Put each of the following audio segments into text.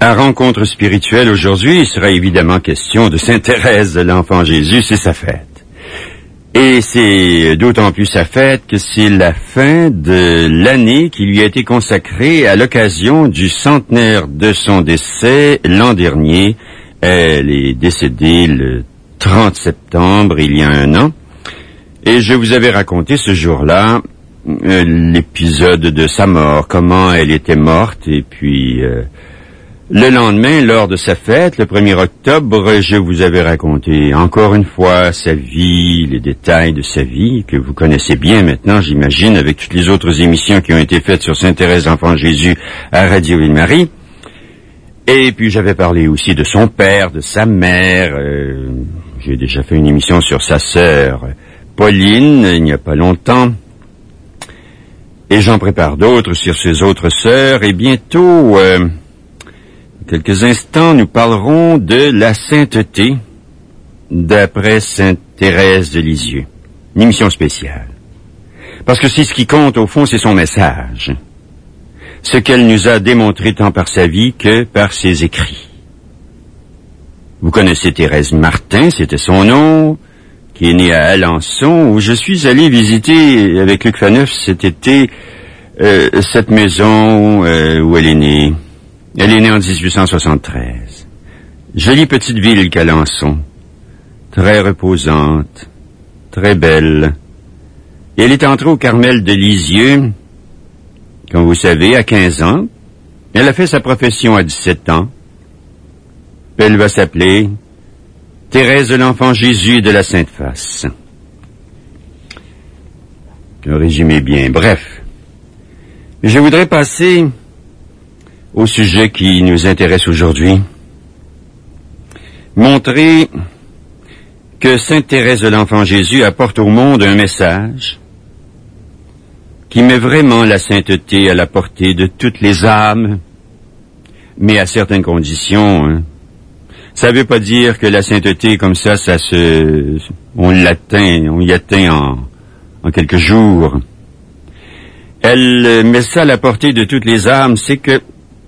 À Rencontre spirituelle aujourd'hui, il sera évidemment question de Sainte Thérèse de l'Enfant Jésus, c'est sa fête. Et c'est d'autant plus sa fête que c'est la fin de l'année qui lui a été consacrée à l'occasion du centenaire de son décès l'an dernier. Elle est décédée le 30 septembre, il y a un an. Et je vous avais raconté ce jour-là l'épisode de sa mort, comment elle était morte, et puis le lendemain, lors de sa fête, le 1er octobre, je vous avais raconté encore une fois sa vie, les détails de sa vie, que vous connaissez bien maintenant, j'imagine, avec toutes les autres émissions qui ont été faites sur Sainte Thérèse d'Enfant Jésus à Radio Ville-Marie. Et puis j'avais parlé aussi de son père, de sa mère. J'ai déjà fait une émission sur sa sœur Pauline, il n'y a pas longtemps. Et j'en prépare d'autres sur ses autres sœurs. Et bientôt, quelques instants, nous parlerons de la sainteté d'après Sainte Thérèse de Lisieux. Une émission spéciale. Parce que c'est ce qui compte, au fond, c'est son message. Ce qu'elle nous a démontré tant par sa vie que par ses écrits. Vous connaissez Thérèse Martin, c'était son nom, qui est née à Alençon, où je suis allé visiter avec Luc Faneuf cet été cette maison où elle est née. Elle est née en 1873. Jolie petite ville qu'Alençon. Très reposante. Très belle. Et elle est entrée au Carmel de Lisieux, comme vous savez, à 15 ans. Elle a fait sa profession à 17 ans. Elle va s'appeler Thérèse de l'Enfant Jésus de la Sainte Face. Je résumé bien. Bref. Je voudrais passer au sujet qui nous intéresse aujourd'hui. Montrer que Sainte Thérèse de l'Enfant Jésus apporte au monde un message qui met vraiment la sainteté à la portée de toutes les âmes, mais à certaines conditions. Hein. Ça veut pas dire que la sainteté comme ça, on y atteint en quelques jours. Elle met ça à la portée de toutes les âmes, c'est que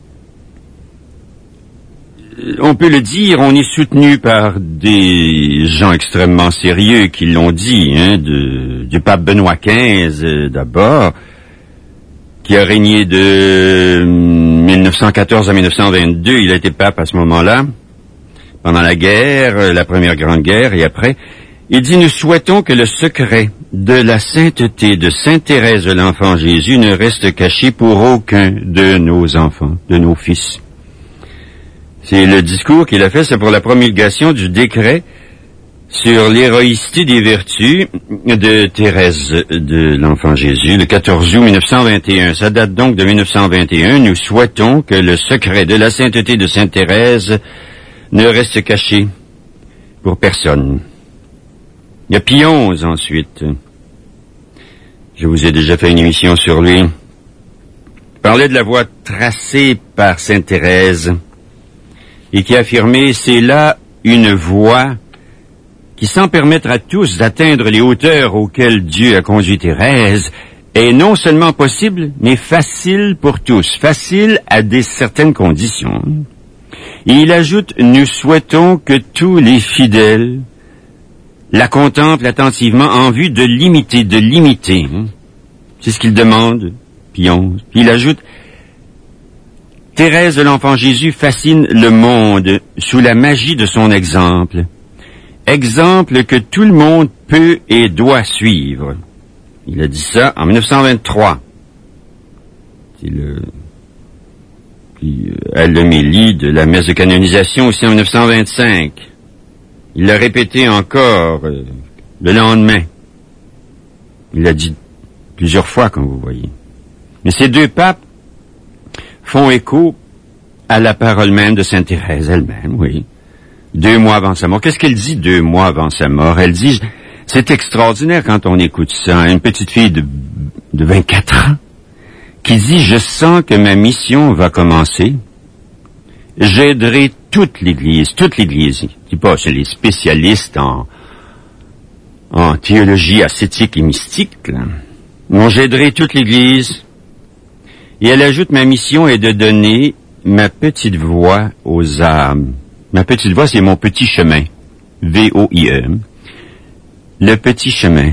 on peut le dire, on est soutenu par des gens extrêmement sérieux qui l'ont dit, hein, du pape Benoît XV d'abord, qui a régné de 1914 à 1922, il a été pape à ce moment-là, pendant la guerre, la première grande guerre, et après, il dit, nous souhaitons que le secret de la sainteté de Sainte Thérèse de l'Enfant Jésus ne reste caché pour aucun de nos enfants, de nos fils. C'est le discours qu'il a fait, c'est pour la promulgation du décret sur l'héroïcité des vertus de Thérèse de l'Enfant Jésus, le 14 août 1921. Ça date donc de 1921. Nous souhaitons que le secret de la sainteté de Sainte Thérèse ne reste caché pour personne. Il y a Pie XI ensuite. Je vous ai déjà fait une émission sur lui. Il parlait de la voie tracée par Sainte Thérèse et qui affirmait, c'est là une voie qui, sans permettre à tous d'atteindre les hauteurs auxquelles Dieu a conduit Thérèse, est non seulement possible, mais facile pour tous, facile à certaines conditions. Et il ajoute, nous souhaitons que tous les fidèles la contemplent attentivement en vue de l'imiter. C'est ce qu'il demande, Pie XI. Puis il ajoute, Thérèse de l'Enfant Jésus fascine le monde sous la magie de son exemple. Exemple que tout le monde peut et doit suivre. Il a dit ça en 1923. C'est à l'homélie de la messe de canonisation aussi en 1925. Il l'a répété encore le lendemain. Il l'a dit plusieurs fois, comme vous voyez. Mais ces deux papes font écho à la parole même de Sainte Thérèse elle-même, oui. 2 mois avant sa mort. Qu'est-ce qu'elle dit 2 mois avant sa mort? Elle dit, c'est extraordinaire quand on écoute ça, une petite fille de 24 ans, qui dit, je sens que ma mission va commencer. J'aiderai toute l'Église, je dis pas, c'est les spécialistes en théologie ascétique et mystique, là. Bon, j'aiderai toute l'Église. Et elle ajoute, ma mission est de donner ma petite voix aux âmes. Ma petite voix, c'est mon petit chemin. V-O-I-E. Le petit chemin.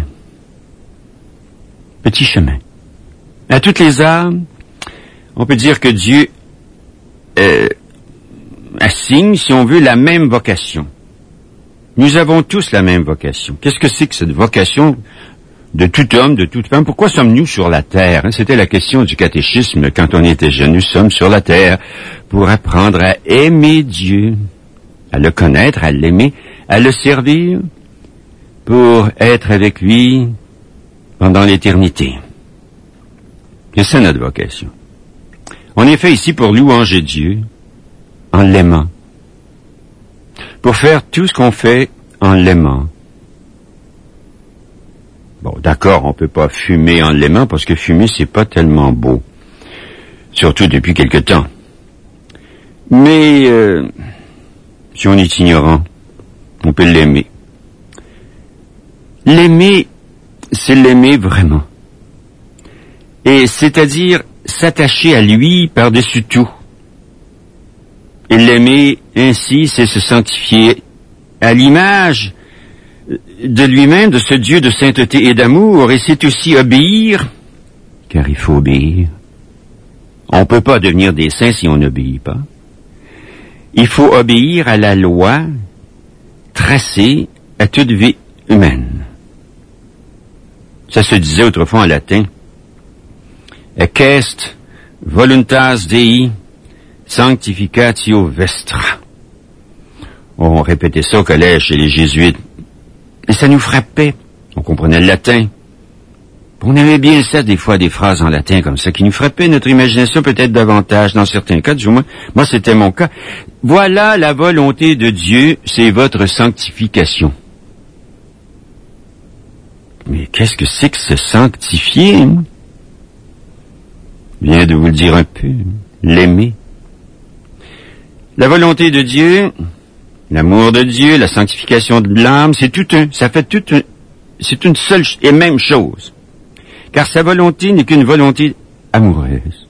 Petit chemin. À toutes les âmes, on peut dire que Dieu assigne, si on veut, la même vocation. Nous avons tous la même vocation. Qu'est-ce que c'est que cette vocation de tout homme, de toute femme? Pourquoi sommes-nous sur la terre? C'était la question du catéchisme quand on était jeune. Nous sommes sur la terre pour apprendre à aimer Dieu, à le connaître, à l'aimer, à le servir, pour être avec lui pendant l'éternité. Et c'est notre vocation. On est fait ici pour louanger Dieu en l'aimant. Pour faire tout ce qu'on fait en l'aimant. Bon, d'accord, on peut pas fumer en l'aimant parce que fumer, c'est pas tellement beau. Surtout depuis quelque temps. Mais si on est ignorant, on peut l'aimer. L'aimer, c'est l'aimer vraiment. Et c'est-à-dire s'attacher à lui par-dessus tout. Et l'aimer ainsi, c'est se sanctifier à l'image de lui-même, de ce Dieu de sainteté et d'amour, et c'est aussi obéir, car il faut obéir. On ne peut pas devenir des saints si on n'obéit pas. Il faut obéir à la loi tracée à toute vie humaine. Ça se disait autrefois en latin. Equest voluntas Dei sanctificatio vestra. On répétait ça au collège chez les jésuites. Et ça nous frappait. On comprenait le latin. On aimait bien ça, des fois, des phrases en latin comme ça, qui nous frappaient notre imagination peut-être davantage, dans certains cas, du moins. Moi, c'était mon cas. Voilà la volonté de Dieu, c'est votre sanctification. Mais qu'est-ce que c'est que se sanctifier? Je viens de vous le dire un peu. L'aimer. La volonté de Dieu, l'amour de Dieu, la sanctification de l'âme, c'est tout un, ça fait tout un, c'est une seule et même chose. Car sa volonté n'est qu'une volonté amoureuse.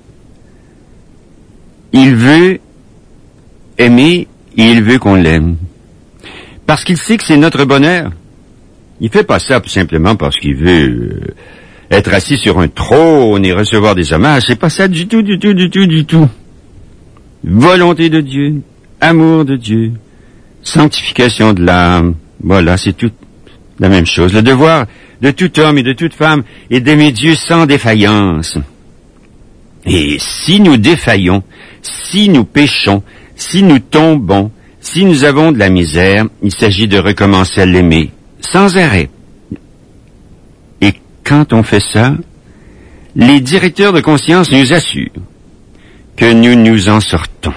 Il veut aimer et il veut qu'on l'aime. Parce qu'il sait que c'est notre bonheur. Il fait pas ça simplement parce qu'il veut être assis sur un trône et recevoir des hommages. C'est pas ça du tout, du tout, du tout, du tout. Volonté de Dieu, amour de Dieu, sanctification de l'âme. Voilà, c'est tout la même chose. Le devoir de tout homme et de toute femme est d'aimer Dieu sans défaillance. Et si nous défaillons, si nous péchons, si nous tombons, si nous avons de la misère, il s'agit de recommencer à l'aimer sans arrêt. Et quand on fait ça, les directeurs de conscience nous assurent que nous nous en sortons.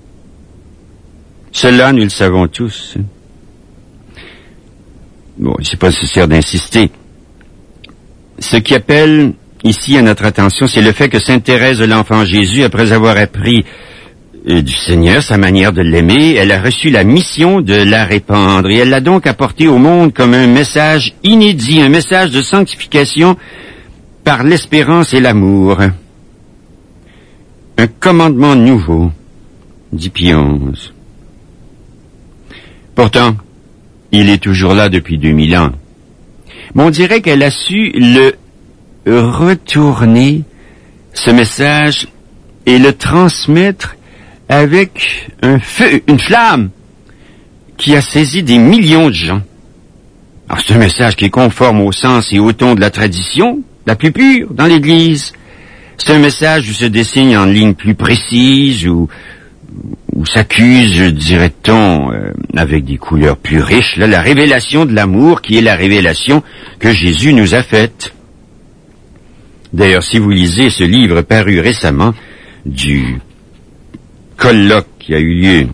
Cela, nous le savons tous. Bon, c'est pas nécessaire d'insister. Ce qui appelle ici à notre attention, c'est le fait que Sainte Thérèse de l'Enfant Jésus, après avoir appris du Seigneur sa manière de l'aimer, elle a reçu la mission de la répandre, et elle l'a donc apporté au monde comme un message inédit, un message de sanctification par l'espérance et l'amour. Un commandement nouveau, dit Pie XI. Pourtant, il est toujours là depuis 2000 ans. Mais on dirait qu'elle a su le retourner, ce message, et le transmettre avec un feu, une flamme, qui a saisi des millions de gens. Alors c'est un message qui est conforme au sens et au ton de la tradition, la plus pure, dans l'Église. C'est un message où se dessine en lignes plus précises, où s'accuse, dirait-on, avec des couleurs plus riches, là, la révélation de l'amour qui est la révélation que Jésus nous a faite. D'ailleurs, si vous lisez ce livre paru récemment du colloque qui a eu lieu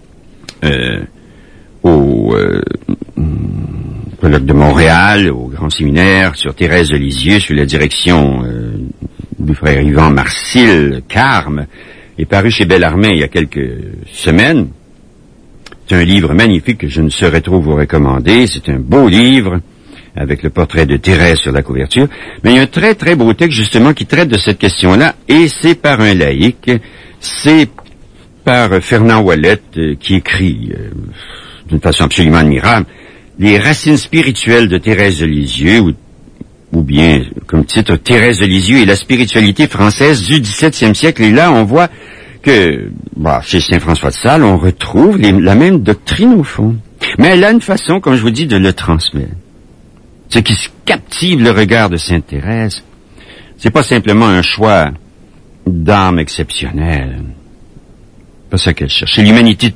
au colloque de Montréal, au Grand Séminaire sur Thérèse de Lisieux, sous la direction du frère Yvan Marcil Carme, est paru chez Bellarmine il y a quelques semaines. C'est un livre magnifique que je ne saurais trop vous recommander. C'est un beau livre avec le portrait de Thérèse sur la couverture. Mais il y a un très très beau texte justement qui traite de cette question-là, et c'est par un laïc. C'est par Fernand Wallet, qui écrit, d'une façon absolument admirable, les racines spirituelles de Thérèse de Lisieux, ou bien, comme titre, Thérèse de Lisieux et la spiritualité française du XVIIe siècle. Et là, on voit que, chez Saint François de Sales, on retrouve la même doctrine au fond. Mais elle a une façon, comme je vous dis, de le transmettre. Ce qui captive le regard de Sainte Thérèse, c'est pas simplement un choix d'âme exceptionnelle. C'est pas ça qu'elle cherche. C'est l'humanité,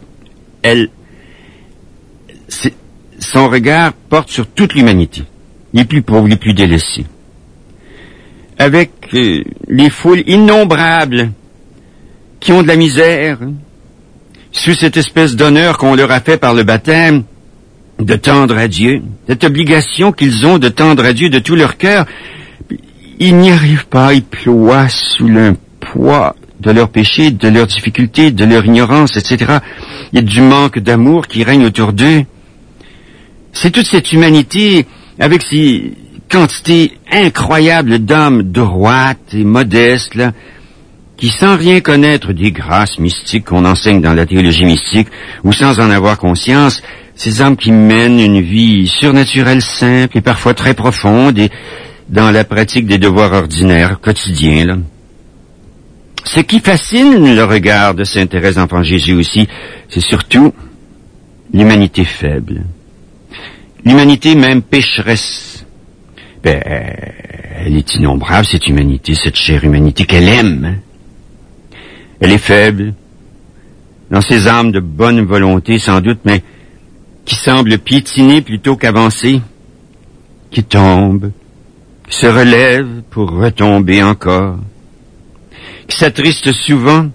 son regard porte sur toute l'humanité. Les plus pauvres, les plus délaissés. Avec les foules innombrables qui ont de la misère, sous cette espèce d'honneur qu'on leur a fait par le baptême, de tendre à Dieu, cette obligation qu'ils ont de tendre à Dieu de tout leur cœur, ils n'y arrivent pas, ils ploient sous le poids de leurs péchés, de leurs difficultés, de leur ignorance, etc. Il y a du manque d'amour qui règne autour d'eux. C'est toute cette humanité avec ces quantités incroyables d'âmes droites et modestes, là, qui sans rien connaître des grâces mystiques qu'on enseigne dans la théologie mystique, ou sans en avoir conscience, ces âmes qui mènent une vie surnaturelle simple et parfois très profonde et dans la pratique des devoirs ordinaires, quotidiens, là. Ce qui fascine le regard de Sainte Thérèse d'Enfant Jésus aussi, c'est surtout l'humanité faible. L'humanité même pécheresse. Elle est innombrable, cette humanité, cette chère humanité qu'elle aime. Elle est faible, dans ses âmes de bonne volonté sans doute, mais qui semble piétiner plutôt qu'avancer, qui tombe, qui se relève pour retomber encore, qui s'attriste souvent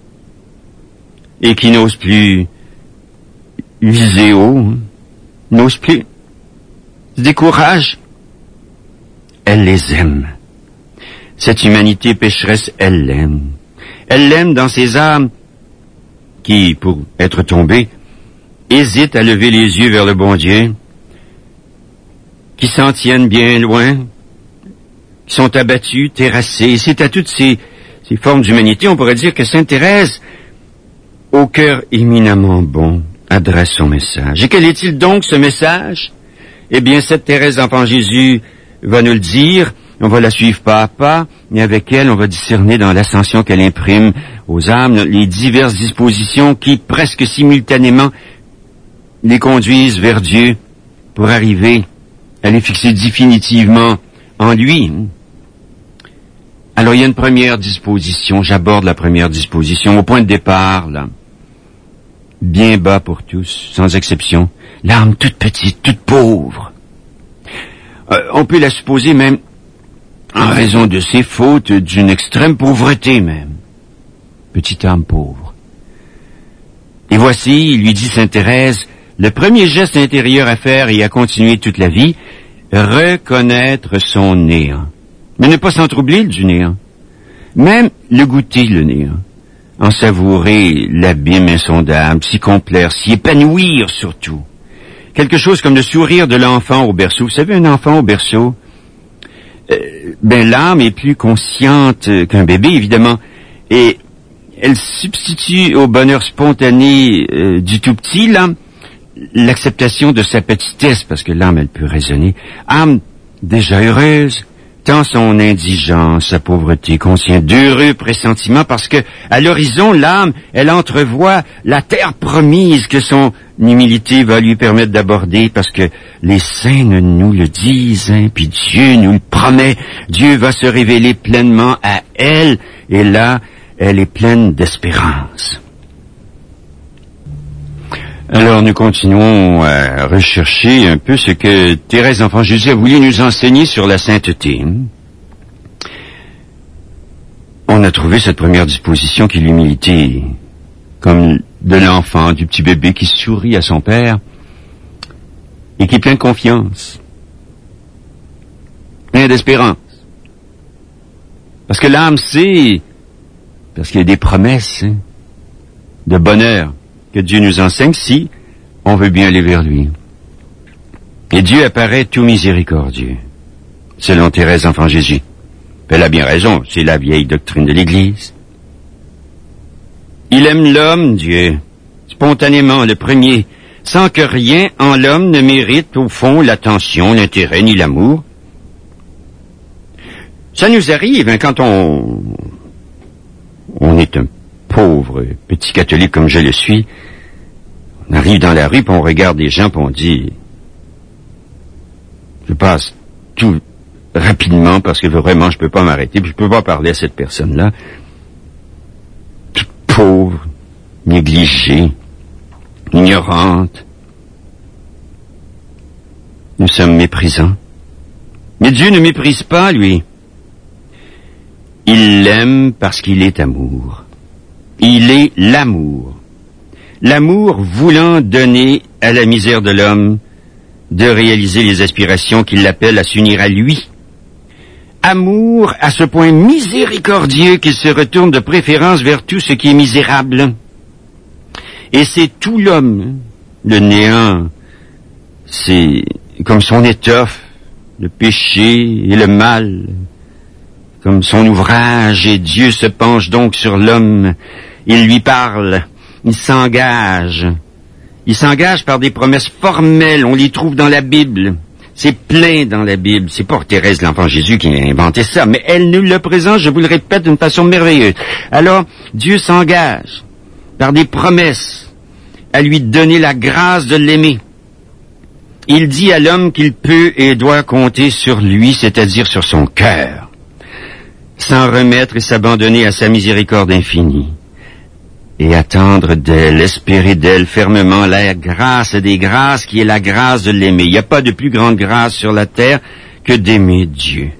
et qui n'ose plus viser haut, n'ose plus, se décourage. Elle les aime. Cette humanité pécheresse, elle l'aime. Elle l'aime dans ses âmes qui, pour être tombées, hésitent à lever les yeux vers le bon Dieu, qui s'en tiennent bien loin, qui sont abattues, terrassées. C'est à toutes ces formes d'humanité, on pourrait dire que Sainte Thérèse, au cœur éminemment bon, adresse son message. Et quel est-il donc, ce message? Eh bien, cette Thérèse d'Enfant Jésus va nous le dire. On va la suivre pas à pas, mais avec elle, on va discerner dans l'ascension qu'elle imprime aux âmes les diverses dispositions qui, presque simultanément, les conduisent vers Dieu pour arriver à les fixer définitivement en lui. Alors, il y a une première disposition. J'aborde la première disposition au point de départ, là. Bien bas pour tous, sans exception. L'âme toute petite, toute pauvre. On peut la supposer même en raison de ses fautes, d'une extrême pauvreté même. Petite âme pauvre. Et voici, lui dit Sainte Thérèse, le premier geste intérieur à faire et à continuer toute la vie, reconnaître son néant. Mais ne pas s'en troubler du néant. Même le goûter, le néant. En savourer l'abîme insondable, s'y complaire, s'y épanouir surtout. Quelque chose comme le sourire de l'enfant au berceau. Vous savez, un enfant au berceau, l'âme est plus consciente qu'un bébé, évidemment, et elle substitue au bonheur spontané du tout petit, là, l'acceptation de sa petitesse, parce que l'âme, elle peut raisonner. Âme déjà heureuse, tant son indigence, sa pauvreté contient d'heureux pressentiments, parce que à l'horizon, l'âme, elle entrevoit la terre promise que son humilité va lui permettre d'aborder, parce que les saints nous le disent, puis Dieu nous le promet. Dieu va se révéler pleinement à elle, et là, elle est pleine d'espérance. Alors, nous continuons à rechercher un peu ce que Thérèse d'Enfant Jésus a voulu nous enseigner sur la sainteté. On a trouvé cette première disposition qui est l'humilité, comme de l'enfant, du petit bébé qui sourit à son père et qui est plein de confiance, plein d'espérance. Parce que l'âme sait, parce qu'il y a des promesses de bonheur que Dieu nous enseigne si on veut bien aller vers lui. Et Dieu apparaît tout miséricordieux, selon Thérèse d'Enfant Jésus. Elle a bien raison, c'est la vieille doctrine de l'Église. Il aime l'homme, Dieu, spontanément, le premier, sans que rien en l'homme ne mérite, au fond, l'attention, l'intérêt, ni l'amour. Ça nous arrive, hein, quand on est un pauvre petit catholique comme je le suis. On arrive dans la rue, puis on regarde des gens, puis on dit... Je passe tout rapidement, parce que vraiment, je peux pas m'arrêter, puis je peux pas parler à cette personne-là. Toute pauvre, négligée, ignorante. Nous sommes méprisants. Mais Dieu ne méprise pas, lui. Il l'aime parce qu'il est amour. Il est l'amour. L'amour voulant donner à la misère de l'homme de réaliser les aspirations qui l'appellent à s'unir à lui. Amour à ce point miséricordieux qu'il se retourne de préférence vers tout ce qui est misérable. Et c'est tout l'homme, le néant, c'est comme son étoffe, le péché et le mal, comme son ouvrage, et Dieu se penche donc sur l'homme, il lui parle, il s'engage. Il s'engage par des promesses formelles, on les trouve dans la Bible. C'est plein dans la Bible. C'est pas Thérèse, l'enfant Jésus, qui a inventé ça, mais elle nous le présente, je vous le répète, d'une façon merveilleuse. Alors, Dieu s'engage par des promesses à lui donner la grâce de l'aimer. Il dit à l'homme qu'il peut et doit compter sur lui, c'est-à-dire sur son cœur, s'en remettre et s'abandonner à sa miséricorde infinie. Et attendre d'elle, espérer d'elle fermement la grâce des grâces qui est la grâce de l'aimer. Il n'y a pas de plus grande grâce sur la terre que d'aimer Dieu.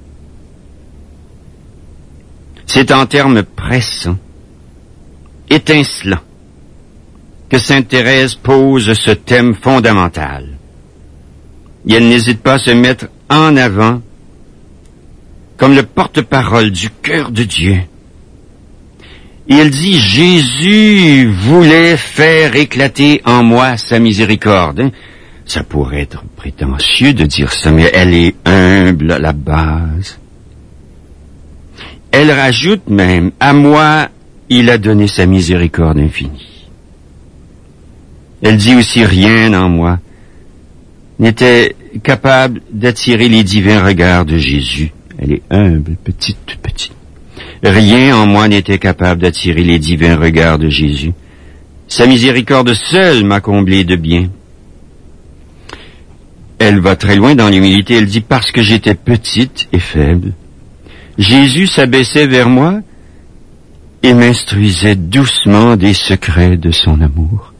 C'est en termes pressants, étincelants, que sainte Thérèse pose ce thème fondamental. Et elle n'hésite pas à se mettre en avant comme le porte-parole du cœur de Dieu. Et elle dit, Jésus voulait faire éclater en moi sa miséricorde. Ça pourrait être prétentieux de dire ça, mais elle est humble à la base. Elle rajoute même, à moi, il a donné sa miséricorde infinie. Elle dit aussi, rien en moi n'était capable d'attirer les divins regards de Jésus. Elle est humble, petite, toute petite. Rien en moi n'était capable d'attirer les divins regards de Jésus. Sa miséricorde seule m'a comblé de bien. Elle va très loin dans l'humilité. Elle dit, parce que j'étais petite et faible, Jésus s'abaissait vers moi et m'instruisait doucement des secrets de son amour.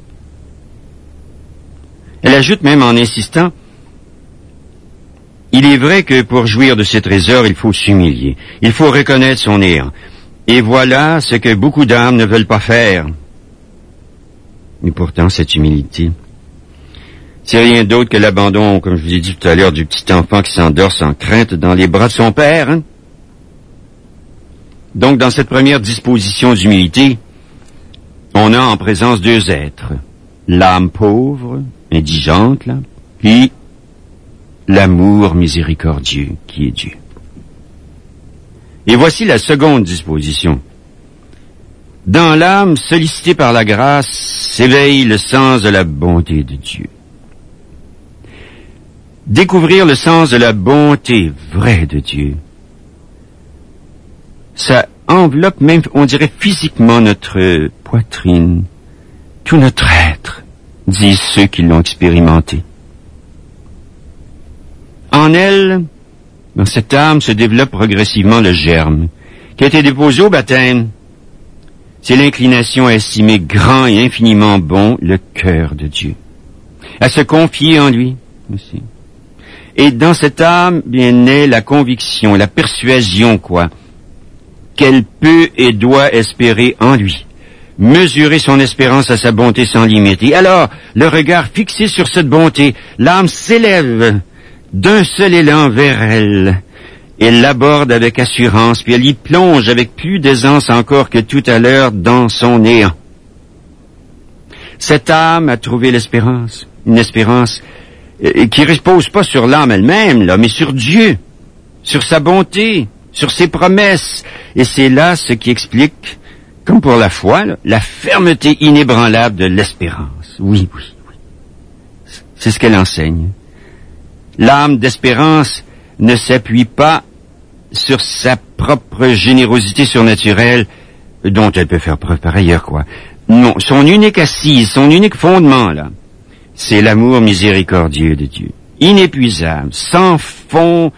Elle ajoute même en insistant, il est vrai que pour jouir de ces trésors, il faut s'humilier. Il faut reconnaître son néant. Et voilà ce que beaucoup d'âmes ne veulent pas faire. Mais pourtant, cette humilité, c'est rien d'autre que l'abandon, comme je vous ai dit tout à l'heure, du petit enfant qui s'endort sans crainte dans les bras de son père. Hein? Donc, dans cette première disposition d'humilité, on a en présence deux êtres. L'âme pauvre, indigente, là, puis l'amour miséricordieux qui est Dieu. Et voici la seconde disposition. Dans l'âme sollicitée par la grâce s'éveille le sens de la bonté de Dieu. Découvrir le sens de la bonté vraie de Dieu, ça enveloppe même, on dirait physiquement, notre poitrine, tout notre être, disent ceux qui l'ont expérimenté. En elle, dans cette âme, se développe progressivement le germe, qui a été déposé au baptême. C'est l'inclination à estimer grand et infiniment bon le cœur de Dieu, à se confier en lui aussi. Et dans cette âme, bien naît la conviction, la persuasion, qu'elle peut et doit espérer en lui, mesurer son espérance à sa bonté sans limite. Et alors, le regard fixé sur cette bonté, l'âme s'élève d'un seul élan vers elle. Elle l'aborde avec assurance, puis elle y plonge avec plus d'aisance encore que tout à l'heure dans son néant. Cette âme a trouvé l'espérance, une espérance qui repose pas sur l'âme elle-même, là, mais sur Dieu, sur sa bonté, sur ses promesses. Et c'est là ce qui explique comme pour la foi, là, la fermeté inébranlable de l'espérance. Oui. C'est ce qu'elle enseigne. L'âme d'espérance ne s'appuie pas sur sa propre générosité surnaturelle, dont elle peut faire preuve par ailleurs, quoi. Non, son unique assise, son unique fondement, là, c'est l'amour miséricordieux de Dieu. Inépuisable, sans fond,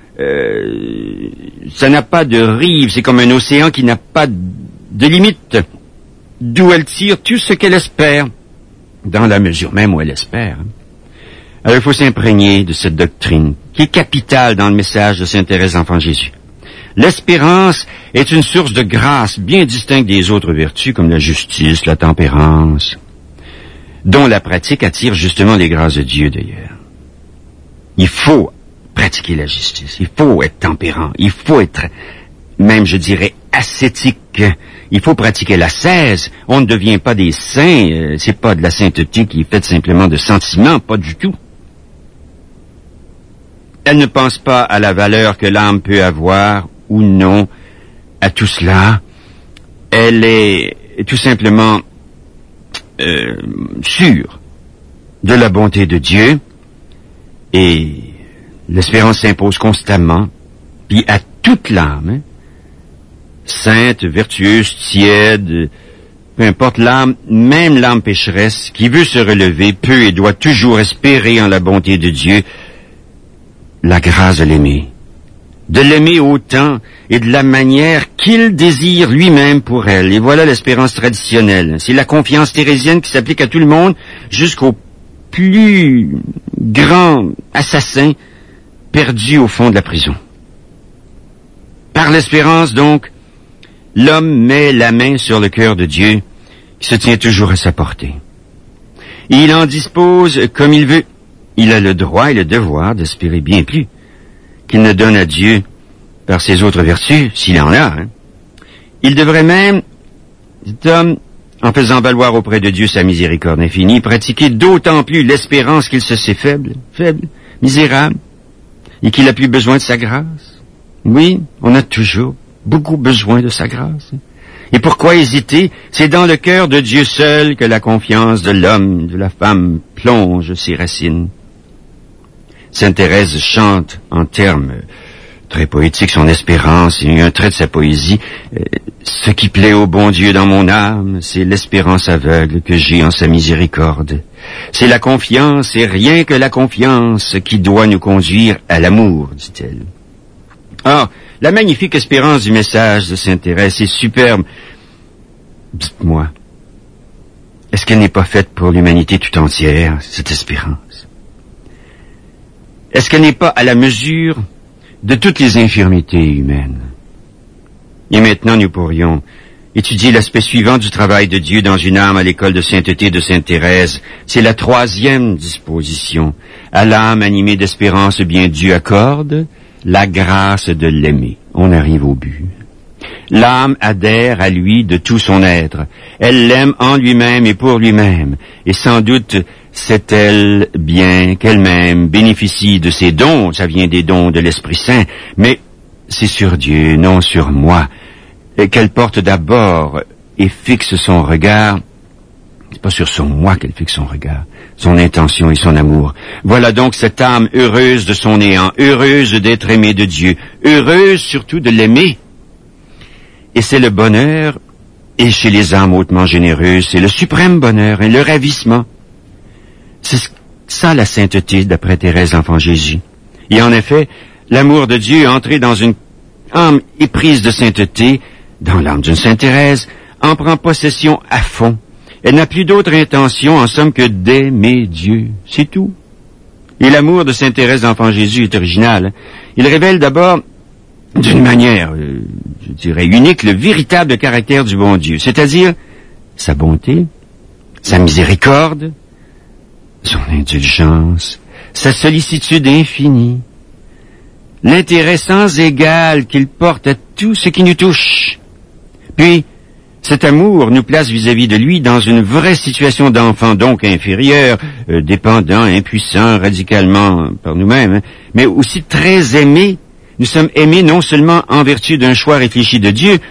ça n'a pas de rive, c'est comme un océan qui n'a pas de limite, d'où elle tire tout ce qu'elle espère, dans la mesure même où elle espère. Alors il faut s'imprégner de cette doctrine, qui est capitale dans le message de Sainte Thérèse d'Enfant Jésus. L'espérance est une source de grâce bien distincte des autres vertus, comme la justice, la tempérance, dont la pratique attire justement les grâces de Dieu d'ailleurs. Il faut pratiquer la justice, il faut être tempérant, il faut être, même je dirais, ascétique. Il faut pratiquer l'ascèse. On ne devient pas des saints, c'est pas de la sainteté qui est faite simplement de sentiments, pas du tout. Elle ne pense pas à la valeur que l'âme peut avoir ou non à tout cela. Elle est tout simplement sûre de la bonté de Dieu et l'espérance s'impose constamment, puis à toute l'âme, sainte, vertueuse, tiède, peu importe l'âme, même l'âme pécheresse qui veut se relever peut et doit toujours espérer en la bonté de Dieu la grâce de l'aimer autant et de la manière qu'il désire lui-même pour elle. Et voilà l'espérance traditionnelle. C'est la confiance thérésienne qui s'applique à tout le monde jusqu'au plus grand assassin perdu au fond de la prison. Par l'espérance, donc, l'homme met la main sur le cœur de Dieu, qui se tient toujours à sa portée. Et il en dispose comme il veut. Il a le droit et le devoir d'espérer bien plus qu'il ne donne à Dieu par ses autres vertus, s'il en a. Il devrait même, cet homme, en faisant valoir auprès de Dieu sa miséricorde infinie, pratiquer d'autant plus l'espérance qu'il se sait faible, misérable, et qu'il a plus besoin de sa grâce. Oui, on a toujours beaucoup besoin de sa grâce. Et pourquoi hésiter? C'est dans le cœur de Dieu seul que la confiance de l'homme, de la femme, plonge ses racines. Sainte Thérèse chante en termes très poétiques son espérance, et un trait de sa poésie. Ce qui plaît au bon Dieu dans mon âme, c'est l'espérance aveugle que j'ai en sa miséricorde. C'est la confiance, et rien que la confiance, qui doit nous conduire à l'amour, dit-elle. Or, la magnifique espérance du message de Sainte Thérèse est superbe. Dites-moi, est-ce qu'elle n'est pas faite pour l'humanité tout entière, cette espérance? Est-ce qu'elle n'est pas à la mesure de toutes les infirmités humaines? Et maintenant, nous pourrions étudier l'aspect suivant du travail de Dieu dans une âme à l'école de sainteté de Sainte Thérèse. C'est la troisième disposition. À l'âme animée d'espérance, bien Dieu accorde la grâce de l'aimer. On arrive au but. L'âme adhère à lui de tout son être. Elle l'aime en lui-même et pour lui-même. Et sans doute, c'est elle bien qu'elle-même bénéficie de ses dons. Ça vient des dons de l'Esprit Saint. Mais c'est sur Dieu, non sur moi, qu'elle porte d'abord et fixe son regard. C'est pas sur son moi qu'elle fixe son regard, son intention et son amour. Voilà donc cette âme heureuse de son néant, heureuse d'être aimée de Dieu, heureuse surtout de l'aimer. Et c'est le bonheur, et chez les âmes hautement généreuses, c'est le suprême bonheur et le ravissement. C'est ça la sainteté d'après Thérèse d'Enfant Jésus. Et en effet, l'amour de Dieu entré dans une âme éprise de sainteté, dans l'âme d'une Sainte Thérèse, en prend possession à fond. Elle n'a plus d'autre intention, en somme, que d'aimer Dieu. C'est tout. Et l'amour de Sainte Thérèse d'Enfant Jésus est original. Il révèle d'abord, d'une manière, je dirais, unique, le véritable caractère du bon Dieu, c'est-à-dire sa bonté, sa miséricorde, son indulgence, sa sollicitude infinie, l'intérêt sans égal qu'il porte à tout ce qui nous touche. Puis, cet amour nous place vis-à-vis de lui dans une vraie situation d'enfant, donc inférieur, dépendant, impuissant, radicalement par nous-mêmes, mais aussi très aimé. Nous sommes aimés non seulement en vertu d'un choix réfléchi de Dieu,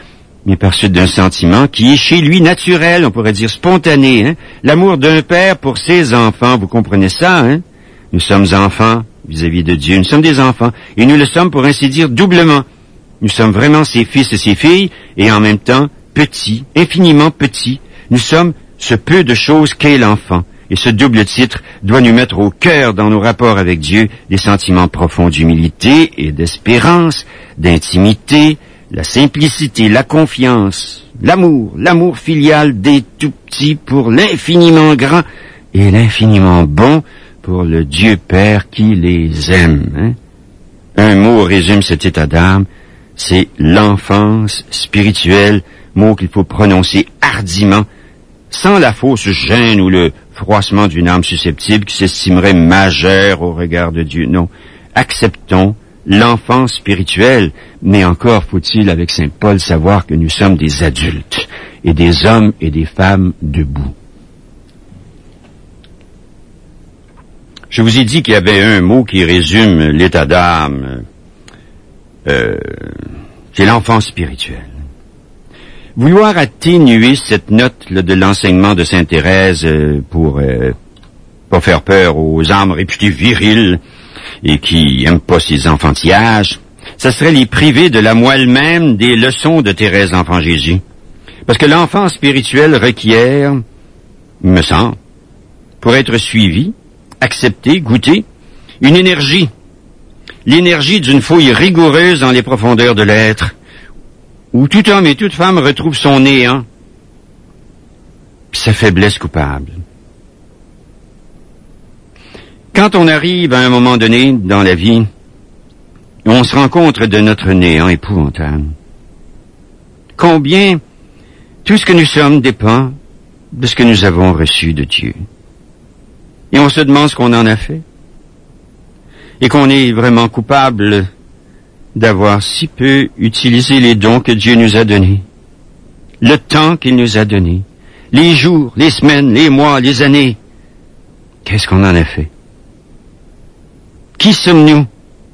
mais par suite d'un sentiment qui est chez lui naturel, on pourrait dire spontané, hein? L'amour d'un père pour ses enfants, vous comprenez ça, hein? Nous sommes enfants vis-à-vis de Dieu, nous sommes des enfants, et nous le sommes pour ainsi dire doublement. Nous sommes vraiment ses fils et ses filles, et en même temps petits, infiniment petits. Nous sommes ce peu de choses qu'est l'enfant. Et ce double titre doit nous mettre au cœur dans nos rapports avec Dieu des sentiments profonds d'humilité et d'espérance, d'intimité, la simplicité, la confiance, l'amour filial des tout-petits pour l'infiniment grand et l'infiniment bon pour le Dieu Père qui les aime. Hein? Un mot résume cet état d'âme, c'est l'enfance spirituelle, mot qu'il faut prononcer hardiment, sans la fausse gêne ou le froissement d'une âme susceptible qui s'estimerait majeure au regard de Dieu. Non, acceptons l'enfance spirituelle, mais encore faut-il, avec saint Paul, savoir que nous sommes des adultes et des hommes et des femmes debout. Je vous ai dit qu'il y avait un mot qui résume l'état d'âme, c'est l'enfance spirituelle. Vouloir atténuer cette note là, de l'enseignement de sainte Thérèse pour pas faire peur aux âmes réputées viriles et qui aiment pas ces enfantillages, ça serait les priver de la moelle même des leçons de Thérèse enfant Jésus. Parce que l'enfance spirituelle requiert, me semble, pour être suivi, accepté, goûté, une énergie. L'énergie d'une fouille rigoureuse dans les profondeurs de l'être, où tout homme et toute femme retrouve son néant, puis sa faiblesse coupable. Quand on arrive à un moment donné dans la vie, on se rend compte de notre néant épouvantable. Combien tout ce que nous sommes dépend de ce que nous avons reçu de Dieu. Et on se demande ce qu'on en a fait. Et qu'on est vraiment coupable d'avoir si peu utilisé les dons que Dieu nous a donnés, le temps qu'il nous a donné, les jours, les semaines, les mois, les années. Qu'est-ce qu'on en a fait? Qui sommes-nous?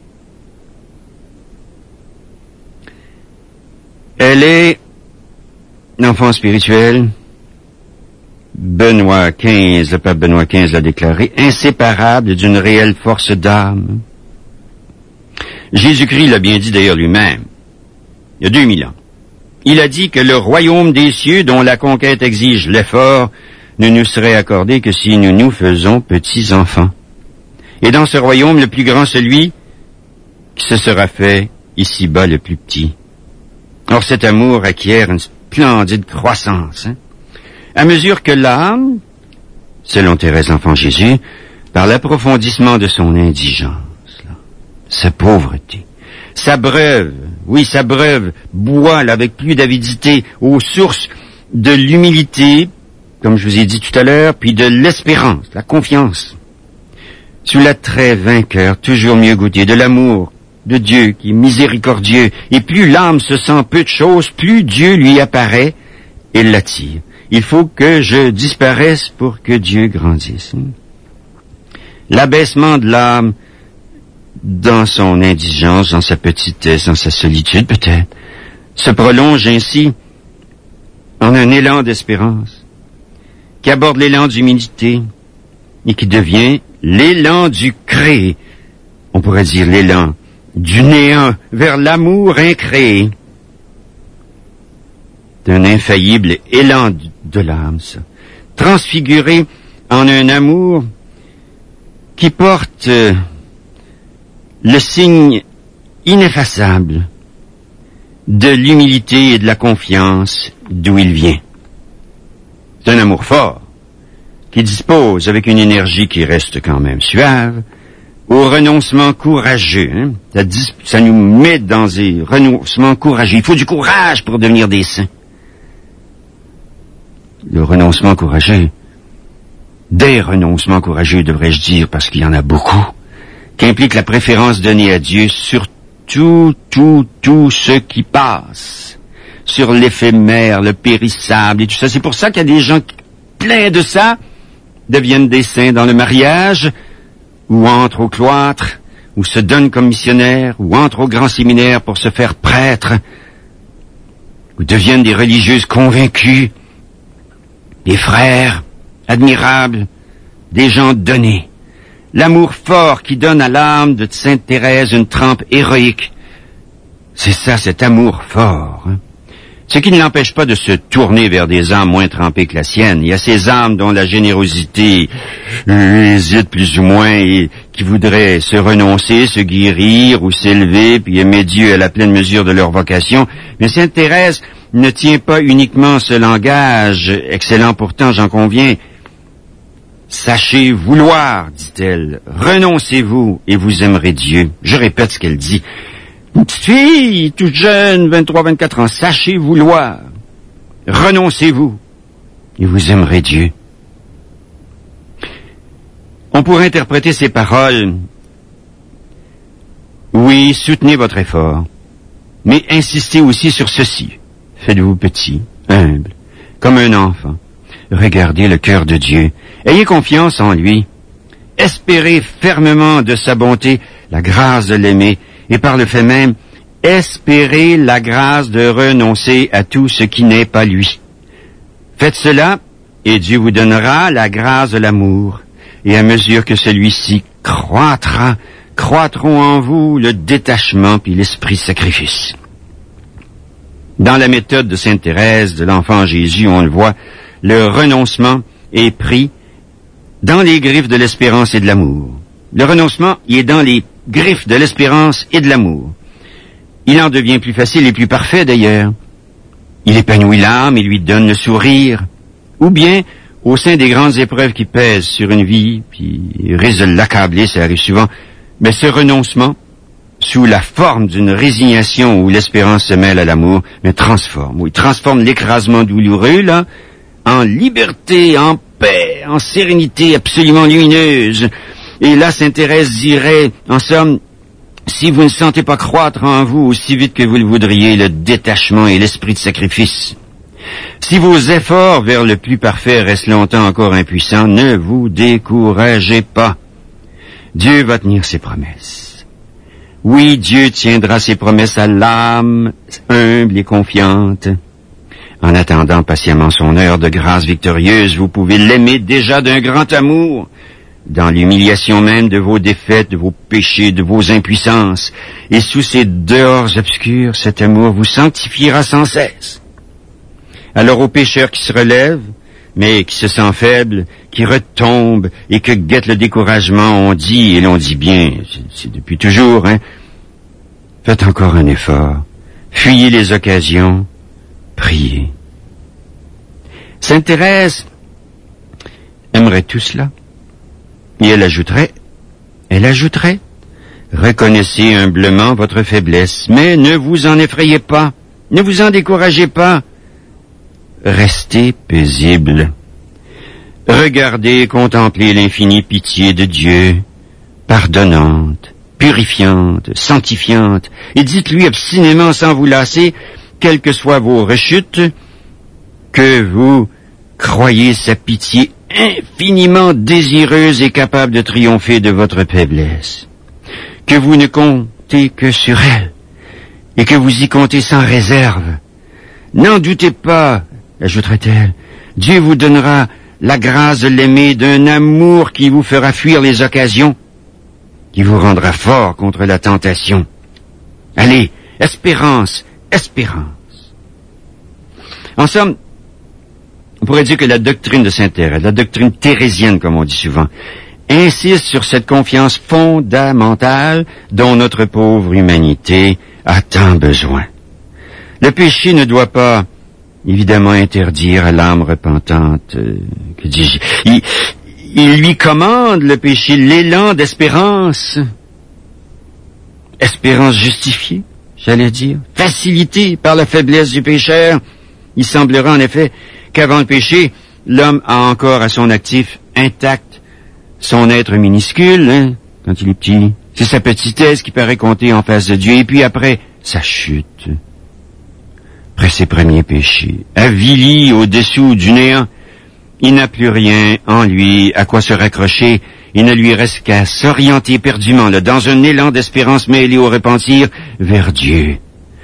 Elle est l'enfant spirituel. Benoît XV, le pape Benoît XV l'a déclaré, inséparable d'une réelle force d'âme. Jésus-Christ l'a bien dit d'ailleurs lui-même, il y a 2000 ans. Il a dit que le royaume des cieux, dont la conquête exige l'effort, ne nous serait accordé que si nous nous faisons petits enfants. Et dans ce royaume, le plus grand, celui qui se sera fait ici-bas le plus petit. Or, cet amour acquiert une splendide croissance, hein? À mesure que l'âme, selon Thérèse enfant Jésus, par l'approfondissement de son indigence, sa pauvreté, sa breuve, boit là, avec plus d'avidité aux sources de l'humilité, comme je vous ai dit tout à l'heure, puis de l'espérance, la confiance, sous l'attrait vainqueur, toujours mieux goûté, de l'amour de Dieu qui est miséricordieux, et plus l'âme se sent peu de choses, plus Dieu lui apparaît et l'attire. Il faut que je disparaisse pour que Dieu grandisse. L'abaissement de l'âme dans son indigence, dans sa petitesse, dans sa solitude peut-être, se prolonge ainsi en un élan d'espérance qui aborde l'élan d'humilité et qui devient l'élan du créé, on pourrait dire l'élan du néant vers l'amour incréé. D'un infaillible élan de l'âme, ça, transfiguré en un amour qui porte le signe ineffaçable de l'humilité et de la confiance d'où il vient. C'est un amour fort qui dispose avec une énergie qui reste quand même suave au renoncement courageux. Hein? Ça nous met dans des renoncements courageux. Il faut du courage pour devenir des saints. Le renoncement courageux, des renoncements courageux devrais-je dire, parce qu'il y en a beaucoup, qui impliquent la préférence donnée à Dieu sur tout ce qui passe, sur l'éphémère, le périssable et tout ça. C'est pour ça qu'il y a des gens qui, pleins de ça, deviennent des saints dans le mariage, ou entrent au cloître, ou se donnent comme missionnaires, ou entrent au grand séminaire pour se faire prêtre. ou deviennent des religieuses convaincues, des frères admirables, des gens donnés. L'amour fort qui donne à l'âme de Sainte Thérèse une trempe héroïque. C'est ça, cet amour fort. Ce qui ne l'empêche pas de se tourner vers des âmes moins trempées que la sienne. Il y a ces âmes dont la générosité hésite plus ou moins et qui voudraient se renoncer, se guérir ou s'élever, puis aimer Dieu à la pleine mesure de leur vocation. Mais Sainte Thérèse ne tient pas uniquement ce langage, excellent pourtant, j'en conviens. Sachez vouloir, dit-elle, renoncez-vous et vous aimerez Dieu. Je répète ce qu'elle dit. Une petite fille, toute jeune, 23, 24 ans, sachez vouloir, renoncez-vous, et vous aimerez Dieu. On pourrait interpréter ces paroles, oui, soutenez votre effort, mais insistez aussi sur ceci. Faites-vous petit, humble, comme un enfant. Regardez le cœur de Dieu. Ayez confiance en lui. Espérez fermement de sa bonté la grâce de l'aimer, et par le fait même, espérez la grâce de renoncer à tout ce qui n'est pas lui. Faites cela, et Dieu vous donnera la grâce de l'amour. Et à mesure que celui-ci croîtront en vous le détachement puis l'esprit de sacrifice. Dans la méthode de Sainte Thérèse, de l'enfant Jésus, on le voit, le renoncement est pris dans les griffes de l'espérance et de l'amour. Le renoncement, il est dans les griffes de l'espérance et de l'amour. Il en devient plus facile et plus parfait d'ailleurs. Il épanouit l'âme et lui donne le sourire. Ou bien, au sein des grandes épreuves qui pèsent sur une vie, puis risquent de l'accabler, ça arrive souvent, mais ce renoncement, sous la forme d'une résignation où l'espérance se mêle à l'amour, mais transforme l'écrasement douloureux, là, en liberté, en paix, en sérénité absolument lumineuse. Et là, Sainte Thérèse dirait, en somme, si vous ne sentez pas croître en vous aussi vite que vous le voudriez le détachement et l'esprit de sacrifice, si vos efforts vers le plus parfait restent longtemps encore impuissants, ne vous découragez pas. Dieu va tenir ses promesses. Oui, Dieu tiendra ses promesses à l'âme humble et confiante. En attendant patiemment son heure de grâce victorieuse, vous pouvez l'aimer déjà d'un grand amour, dans l'humiliation même de vos défaites, de vos péchés, de vos impuissances. Et sous ces dehors obscurs, cet amour vous sanctifiera sans cesse. Alors aux pécheurs qui se relèvent, mais qui se sentent faibles, qui retombent et que guette le découragement, on dit, et l'on dit bien, c'est depuis toujours, faites encore un effort, fuyez les occasions, priez. Sainte Thérèse aimerait tout cela. Et elle ajouterait, reconnaissez humblement votre faiblesse, mais ne vous en effrayez pas, ne vous en découragez pas, restez paisible. Regardez et contemplez l'infinie pitié de Dieu, pardonnante, purifiante, sanctifiante, et dites-lui obstinément sans vous lasser, quelles que soient vos rechutes, que vous croyez sa pitié infiniment désireuse et capable de triompher de votre faiblesse, que vous ne comptez que sur elle, et que vous y comptez sans réserve. N'en doutez pas, ajouterait-elle, Dieu vous donnera la grâce de l'aimer d'un amour qui vous fera fuir les occasions, qui vous rendra fort contre la tentation. Allez, espérance, espérance. En somme, on pourrait dire que la doctrine de Sainte Thérèse, la doctrine thérésienne, comme on dit souvent, insiste sur cette confiance fondamentale dont notre pauvre humanité a tant besoin. Le péché ne doit pas, évidemment, interdire à l'âme repentante, que dis-je, il lui commande, le péché, l'élan d'espérance. Espérance justifiée, j'allais dire, facilitée par la faiblesse du pécheur. Il semblera en effet qu'avant le péché, l'homme a encore à son actif intact son être minuscule, quand il est petit. C'est sa petitesse qui paraît compter en face de Dieu. Et puis après, sa chute. Après ses premiers péchés, avili au-dessous du néant, il n'a plus rien en lui à quoi se raccrocher. Il ne lui reste qu'à s'orienter éperdument, dans un élan d'espérance mêlé au repentir, vers Dieu.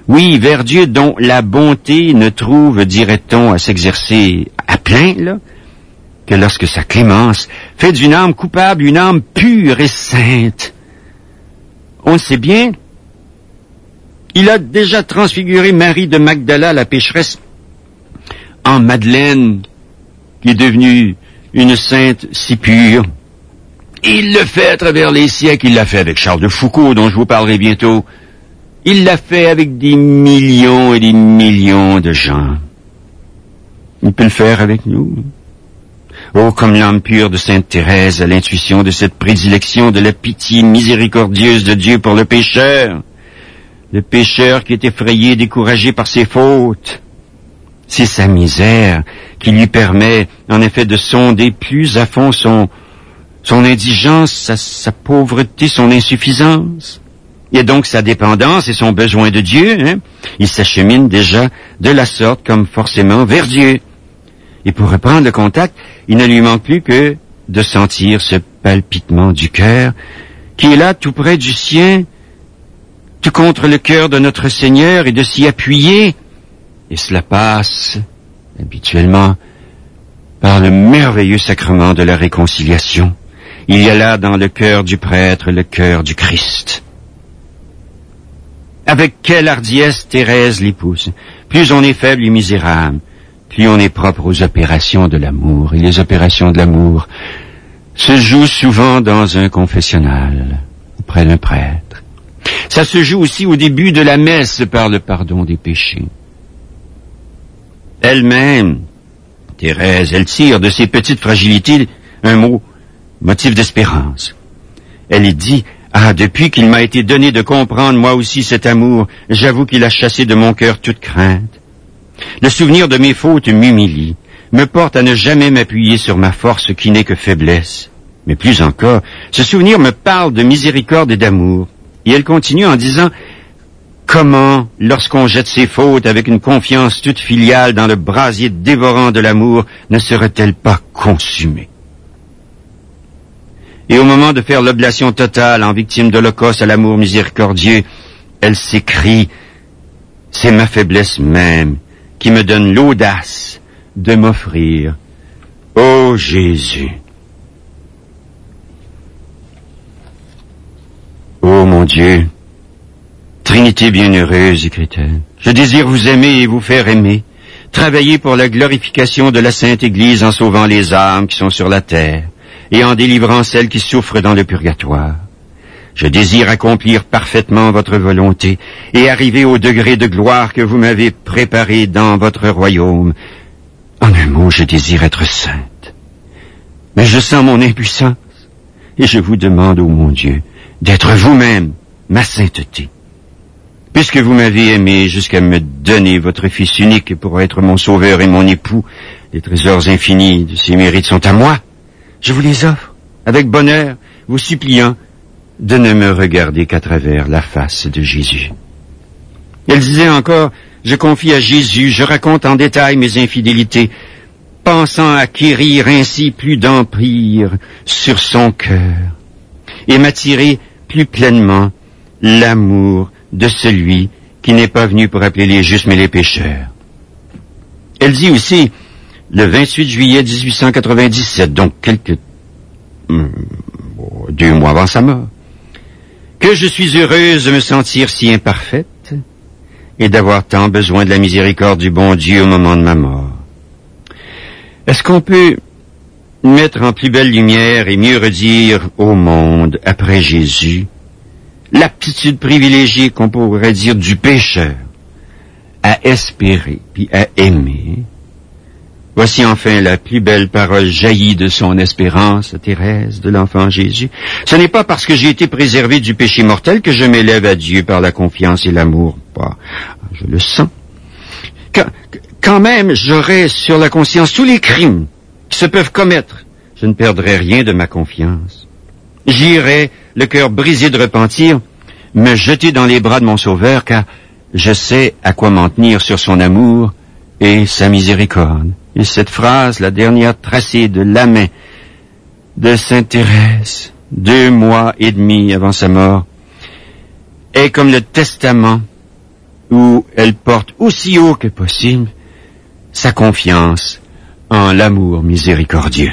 Oui, vers Dieu dont la bonté ne trouve, dirait-on, à s'exercer à plein, là, que lorsque sa clémence fait d'une âme coupable une âme pure et sainte. On le sait bien, il a déjà transfiguré Marie de Magdala, la pécheresse, en Madeleine, qui est devenue une sainte si pure. Il le fait à travers les siècles, il l'a fait avec Charles de Foucault, dont je vous parlerai bientôt. Il l'a fait avec des millions et des millions de gens. Il peut le faire avec nous. Oh, comme l'âme pure de Sainte Thérèse, à l'intuition de cette prédilection de la pitié miséricordieuse de Dieu pour le pécheur. Le pécheur qui est effrayé, découragé par ses fautes. C'est sa misère qui lui permet, en effet, de sonder plus à fond son indigence, sa pauvreté, son insuffisance. Et donc sa dépendance et son besoin de Dieu. Il s'achemine déjà de la sorte comme forcément vers Dieu. Et pour reprendre le contact, il ne lui manque plus que de sentir ce palpitement du cœur qui est là tout près du sien, tout contre le cœur de notre Seigneur, et de s'y appuyer. Et cela passe habituellement par le merveilleux sacrement de la réconciliation. Il y a là dans le cœur du prêtre le cœur du Christ. Avec quelle hardiesse Thérèse l'épouse. Plus on est faible et misérable, plus on est propre aux opérations de l'amour. Et les opérations de l'amour se jouent souvent dans un confessionnal, auprès d'un prêtre. Ça se joue aussi au début de la messe par le pardon des péchés. Elle-même, Thérèse, elle tire de ses petites fragilités un mot, motif d'espérance. Elle est dit: ah, depuis qu'il m'a été donné de comprendre moi aussi cet amour, j'avoue qu'il a chassé de mon cœur toute crainte. Le souvenir de mes fautes m'humilie, me porte à ne jamais m'appuyer sur ma force qui n'est que faiblesse. Mais plus encore, ce souvenir me parle de miséricorde et d'amour. Et elle continue en disant: comment, lorsqu'on jette ses fautes avec une confiance toute filiale dans le brasier dévorant de l'amour, ne serait-elle pas consumée? Et au moment de faire l'oblation totale en victime d'holocauste à l'amour miséricordieux, elle s'écrie: c'est ma faiblesse même qui me donne l'audace de m'offrir. Ô Jésus! Ô mon Dieu! Trinité bienheureuse, écrit-elle, je désire vous aimer et vous faire aimer, travailler pour la glorification de la Sainte Église en sauvant les âmes qui sont sur la terre et en délivrant celles qui souffrent dans le purgatoire. Je désire accomplir parfaitement votre volonté et arriver au degré de gloire que vous m'avez préparé dans votre royaume. En un mot, je désire être sainte. Mais je sens mon impuissance et je vous demande, ô mon Dieu, d'être vous-même ma sainteté. Puisque vous m'avez aimé jusqu'à me donner votre Fils unique pour être mon sauveur et mon époux, les trésors infinis de ses mérites sont à moi. Je vous les offre, avec bonheur, vous suppliant de ne me regarder qu'à travers la face de Jésus. Elle disait encore: je confie à Jésus, je raconte en détail mes infidélités, pensant acquérir ainsi plus d'empire sur son cœur, et m'attirer plus pleinement l'amour de celui qui n'est pas venu pour appeler les justes mais les pécheurs. Elle dit aussi, le 28 juillet 1897, donc 2 mois avant sa mort, que je suis heureuse de me sentir si imparfaite et d'avoir tant besoin de la miséricorde du bon Dieu au moment de ma mort. Est-ce qu'on peut mettre en plus belle lumière et mieux redire au monde, après Jésus, l'aptitude privilégiée qu'on pourrait dire du pécheur à espérer puis à aimer? Voici enfin la plus belle parole jaillie de son espérance, Thérèse, de l'enfant Jésus. Ce n'est pas parce que j'ai été préservé du péché mortel que je m'élève à Dieu par la confiance et l'amour. Je le sens. Quand même, j'aurai sur la conscience tous les crimes qui se peuvent commettre. Je ne perdrai rien de ma confiance. J'irai, le cœur brisé de repentir, me jeter dans les bras de mon Sauveur, car je sais à quoi m'en tenir sur son amour et sa miséricorde. Et cette phrase, la dernière tracée de la main de Sainte Thérèse, 2 mois et demi avant sa mort, est comme le testament où elle porte aussi haut que possible sa confiance en l'amour miséricordieux.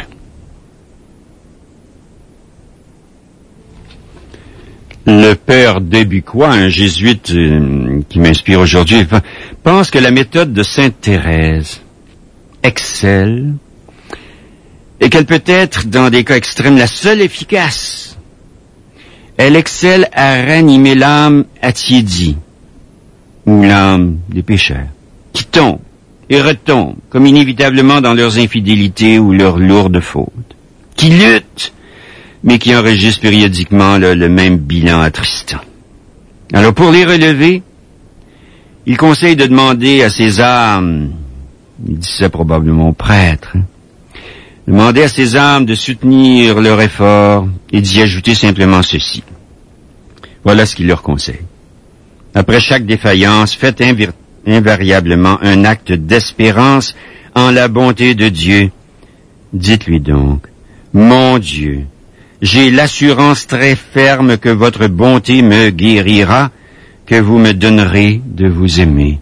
Le père Débucois, un jésuite qui m'inspire aujourd'hui, pense que la méthode de Sainte Thérèse excelle et qu'elle peut être, dans des cas extrêmes, la seule efficace. Elle excelle à ranimer l'âme attiédie, ou l'âme des pécheurs, qui tombent et retombent, comme inévitablement dans leurs infidélités ou leurs lourdes fautes, qui luttent, mais qui enregistrent périodiquement le même bilan attristant. Alors, pour les relever, il conseille de demander à ces âmes, il dit ça probablement aux prêtres, demander à ces âmes de soutenir leur effort et d'y ajouter simplement ceci. Voilà ce qu'il leur conseille. Après chaque défaillance, faites invariablement un acte d'espérance en la bonté de Dieu. Dites-lui donc, mon Dieu, j'ai l'assurance très ferme que votre bonté me guérira, que vous me donnerez de vous aimer.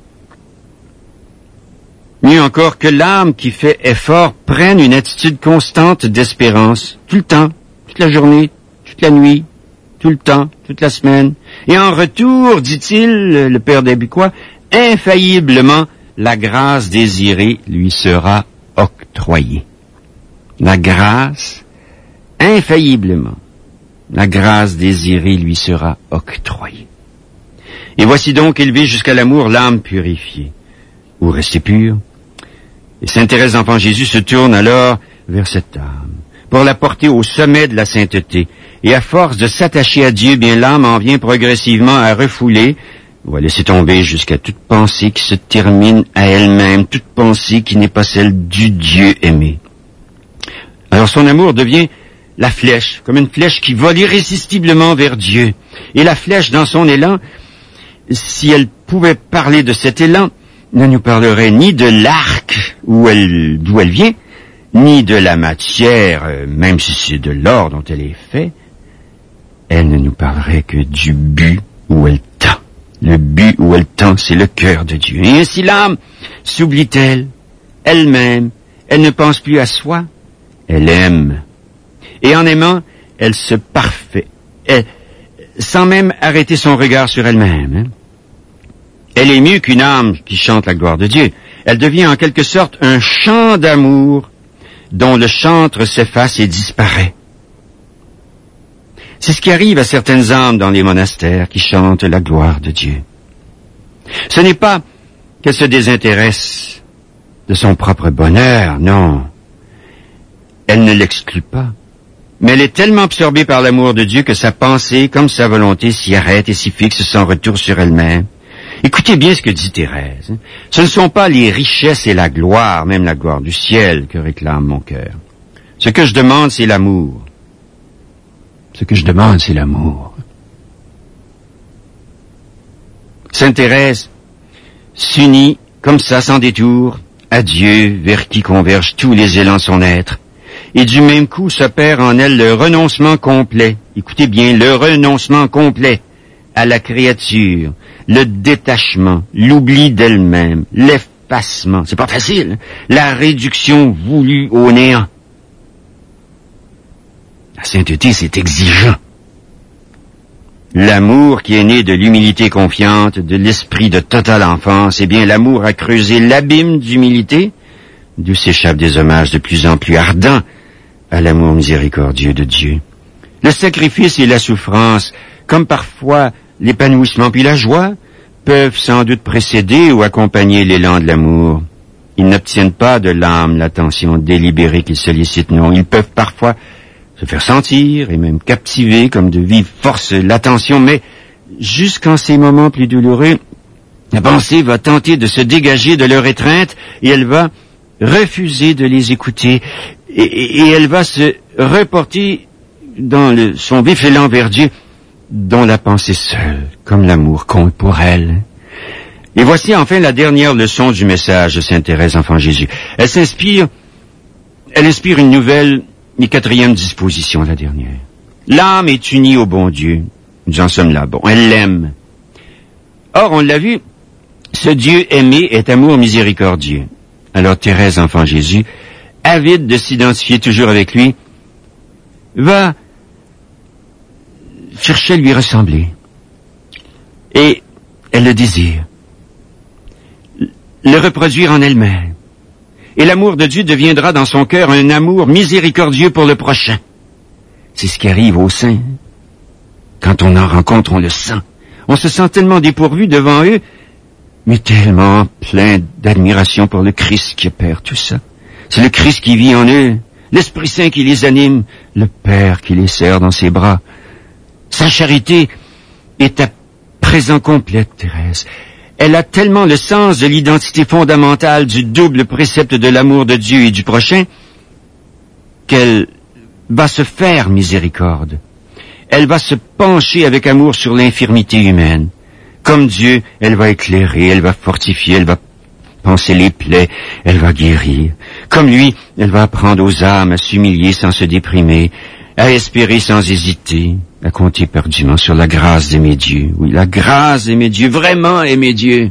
Mieux encore, que l'âme qui fait effort prenne une attitude constante d'espérance, tout le temps, toute la journée, toute la nuit, tout le temps, toute la semaine. Et en retour, dit-il, le père Débucois, infailliblement, la grâce désirée lui sera octroyée. La grâce, infailliblement, la grâce désirée lui sera octroyée. Et voici donc élevé jusqu'à l'amour l'âme purifiée, ou restée pure. Et Sainte Thérèse d'Enfant Jésus se tourne alors vers cette âme, pour la porter au sommet de la sainteté. Et à force de s'attacher à Dieu, bien l'âme en vient progressivement à refouler, ou à laisser tomber jusqu'à toute pensée qui se termine à elle-même, toute pensée qui n'est pas celle du Dieu aimé. Alors son amour devient la flèche, comme une flèche qui vole irrésistiblement vers Dieu. Et la flèche, dans son élan, si elle pouvait parler de cet élan, ne nous parlerait ni de l'arc d'où elle vient, ni de la matière, même si c'est de l'or dont elle est faite. Elle ne nous parlerait que du but où elle tend. Le but où elle tend, c'est le cœur de Dieu. Et ainsi l'âme s'oublie-t-elle, elle-même, elle ne pense plus à soi, elle aime. Et en aimant, elle se parfait, sans même arrêter son regard sur elle-même. Hein. Elle est mieux qu'une âme qui chante la gloire de Dieu. Elle devient en quelque sorte un chant d'amour dont le chantre s'efface et disparaît. C'est ce qui arrive à certaines âmes dans les monastères qui chantent la gloire de Dieu. Ce n'est pas qu'elle se désintéresse de son propre bonheur, non. Elle ne l'exclut pas. Mais elle est tellement absorbée par l'amour de Dieu que sa pensée, comme sa volonté, s'y arrête et s'y fixe sans retour sur elle-même. Écoutez bien ce que dit Thérèse. Ce ne sont pas les richesses et la gloire, même la gloire du ciel, que réclame mon cœur. Ce que je demande, c'est l'amour. Ce que je demande, c'est l'amour. Sainte Thérèse s'unit comme ça, sans détour, à Dieu, vers qui convergent tous les élans de son être. Et du même coup s'opère en elle le renoncement complet. Écoutez bien, le renoncement complet à la créature, le détachement, l'oubli d'elle-même, l'effacement. C'est pas facile, hein? La réduction voulue au néant. La sainteté, c'est exigeant. L'amour qui est né de l'humilité confiante, de l'esprit de totale enfance, eh bien, l'amour a creusé l'abîme d'humilité, d'où s'échappent des hommages de plus en plus ardents à l'amour miséricordieux de Dieu. Le sacrifice et la souffrance, comme parfois l'épanouissement puis la joie, peuvent sans doute précéder ou accompagner l'élan de l'amour. Ils n'obtiennent pas de l'âme l'attention délibérée qu'ils sollicitent, non. Ils peuvent parfois se faire sentir et même captiver comme de vives forces l'attention, mais jusqu'en ces moments plus douloureux, la pensée va tenter de se dégager de leur étreinte et elle va refuser de les écouter et elle va se reporter dans son vif élan vers Dieu, dont la pensée seule, comme l'amour, compte pour elle. Et voici enfin la dernière leçon du message de Sainte Thérèse Enfant Jésus. Elle inspire une nouvelle et quatrième disposition, la dernière. L'âme est unie au bon Dieu. Nous en sommes là. Bon, elle l'aime. Or, on l'a vu, Ce Dieu aimé est amour miséricordieux. Alors Thérèse, enfant Jésus, avide de s'identifier toujours avec lui, va chercher à lui ressembler. Et elle le désire. Le reproduire en elle-même. Et l'amour de Dieu deviendra dans son cœur un amour miséricordieux pour le prochain. C'est ce qui arrive aux saints. Quand on en rencontre, on le sent. On se sent tellement dépourvu devant eux, mais tellement plein d'admiration pour le Christ qui opère tout ça. C'est le Christ qui vit en eux, l'Esprit Saint qui les anime, le Père qui les serre dans ses bras. Sa charité est à présent complète, Thérèse. Elle a tellement le sens de l'identité fondamentale du double précepte de l'amour de Dieu et du prochain qu'elle va se faire miséricorde. Elle va se pencher avec amour sur l'infirmité humaine. Comme Dieu, elle va éclairer, elle va fortifier, elle va panser les plaies, elle va guérir. Comme lui, elle va apprendre aux âmes à s'humilier sans se déprimer, à espérer sans hésiter, à compter perdument sur la grâce d'aimer Dieu. Oui, la grâce d'aimer Dieu, vraiment aimer Dieu.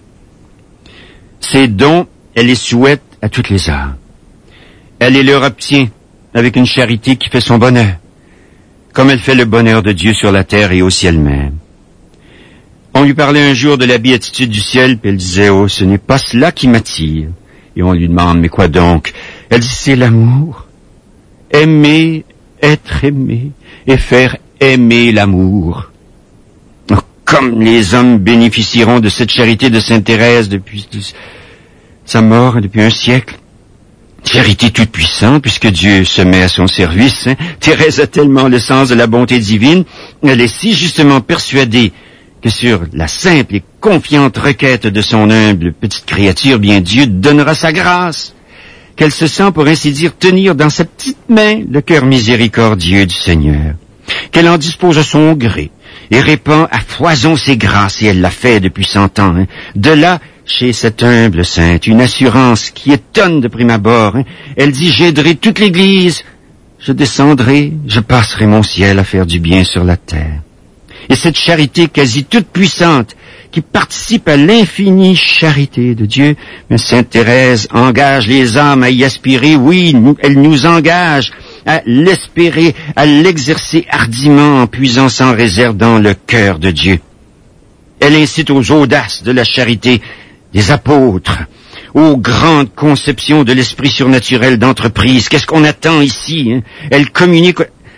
Ces dons, elle les souhaite à toutes les âmes. Elle les leur obtient avec une charité qui fait son bonheur, comme elle fait le bonheur de Dieu sur la terre et au ciel même. On lui parlait un jour de la béatitude du ciel, puis elle disait, « Oh, ce n'est pas cela qui m'attire. » Et on lui demande, « Mais quoi donc ?» Elle dit, « C'est l'amour. Aimer, être aimé, et faire aimer l'amour. » Oh, comme les hommes bénéficieront de cette charité de Sainte Thérèse depuis sa mort, depuis un siècle. Charité toute puissante, puisque Dieu se met à son service. Thérèse a tellement le sens de la bonté divine, elle est si justement persuadée que sur la simple et confiante requête de son humble petite créature, bien Dieu donnera sa grâce, qu'elle se sent, pour ainsi dire, tenir dans sa petite main le cœur miséricordieux du Seigneur, qu'elle en dispose à son gré, et répand à foison ses grâces, et elle l'a fait depuis 100 ans. De là, chez cette humble sainte, une assurance qui étonne de prime abord. Elle dit, j'aiderai toute l'Église, je descendrai, je passerai mon ciel à faire du bien sur la terre. Et cette charité quasi toute puissante, qui participe à l'infinie charité de Dieu, mais Sainte Thérèse engage les âmes à y aspirer, oui, elle nous engage à l'espérer, à l'exercer hardiment en puisant sans réserve dans le cœur de Dieu. Elle incite aux audaces de la charité des apôtres, aux grandes conceptions de l'esprit surnaturel d'entreprise. Qu'est-ce qu'on attend ici? Elle communique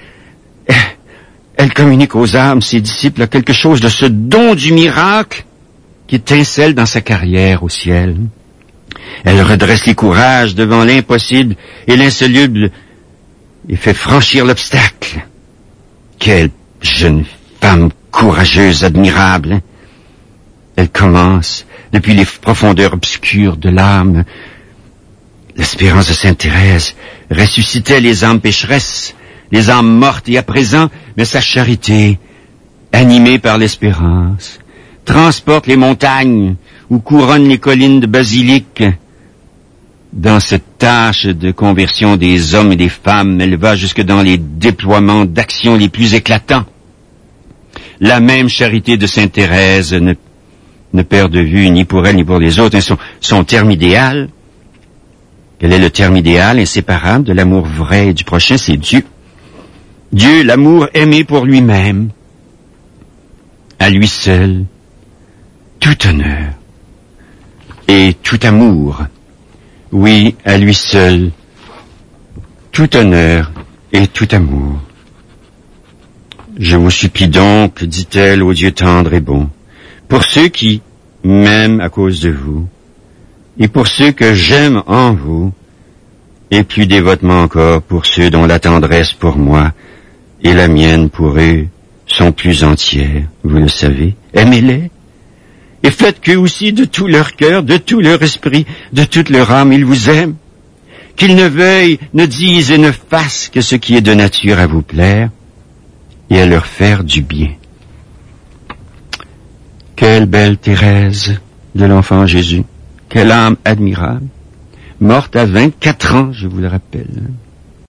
aux âmes, ses disciples, à quelque chose de ce don du miracle qui étincelle dans sa carrière au ciel. Elle redresse les courages devant l'impossible et l'insoluble et fait franchir l'obstacle. Quelle jeune femme courageuse, admirable. Elle commence, depuis les profondeurs obscures de l'âme, l'espérance de Sainte Thérèse ressuscitait les âmes pécheresses, les âmes mortes et à présent, mais sa charité, animée par l'espérance, transporte les montagnes ou couronne les collines de basilic. Dans cette tâche de conversion des hommes et des femmes, elle va jusque dans les déploiements d'actions les plus éclatants. La même charité de Sainte Thérèse ne perd de vue, ni pour elle ni pour les autres, son terme idéal. Quel est le terme idéal inséparable de l'amour vrai et du prochain? C'est Dieu. Dieu, l'amour aimé pour lui-même. À lui seul, tout honneur et tout amour. Oui, à lui seul, tout honneur et tout amour. Je vous supplie donc, dit-elle au Dieu tendre et bon, pour ceux qui m'aiment à cause de vous, et pour ceux que j'aime en vous, et plus dévotement encore pour ceux dont la tendresse pour moi et la mienne pour eux sont plus entières, vous le savez. Aimez-les, et faites qu'eux aussi, de tout leur cœur, de tout leur esprit, de toute leur âme, ils vous aiment, qu'ils ne veuillent, ne disent et ne fassent que ce qui est de nature à vous plaire, et à leur faire du bien. Quelle belle Thérèse de l'enfant Jésus, quelle âme admirable, morte à 24 ans, je vous le rappelle.